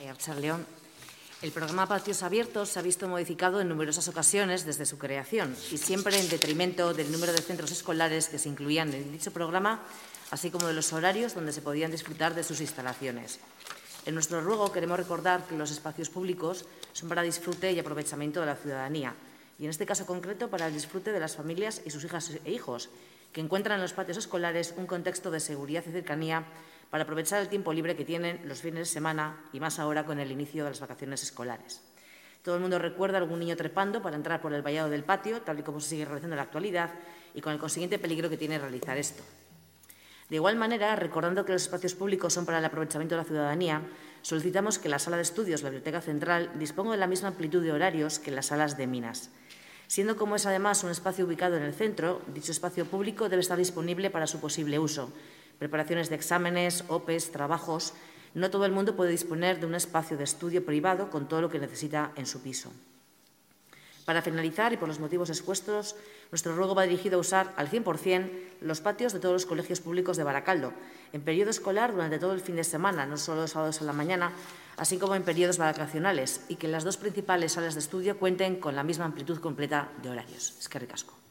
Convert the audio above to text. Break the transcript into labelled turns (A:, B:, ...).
A: Arratsaldeon. El programa Patios Abiertos se ha visto modificado en numerosas ocasiones desde su creación y siempre en detrimento del número de centros escolares que se incluían en dicho programa, así como de los horarios donde se podían disfrutar de sus instalaciones. En nuestro ruego queremos recordar que los espacios públicos son para disfrute y aprovechamiento de la ciudadanía y, en este caso concreto, para el disfrute de las familias y sus hijas e hijos, que encuentran en los patios escolares un contexto de seguridad y cercanía para aprovechar el tiempo libre que tienen los fines de semana y más ahora con el inicio de las vacaciones escolares. Todo el mundo recuerda a algún niño trepando para entrar por el vallado del patio, tal y como se sigue realizando en la actualidad, y con el consiguiente peligro que tiene realizar esto. De igual manera, recordando que los espacios públicos son para el aprovechamiento de la ciudadanía, solicitamos que la sala de estudios de la Biblioteca Central disponga de la misma amplitud de horarios que las salas de Minas. Siendo como es además un espacio ubicado en el centro, dicho espacio público debe estar disponible para su posible uso. Preparaciones de exámenes, OPEs, trabajos. No todo el mundo puede disponer de un espacio de estudio privado con todo lo que necesita en su piso. Para finalizar, y por los motivos expuestos, nuestro ruego va dirigido a usar al 100% los patios de todos los colegios públicos de Baracaldo, en periodo escolar durante todo el fin de semana, no solo los sábados a la mañana, así como en periodos vacacionales, y que las dos principales salas de estudio cuenten con la misma amplitud completa de horarios. Eskerrik asko.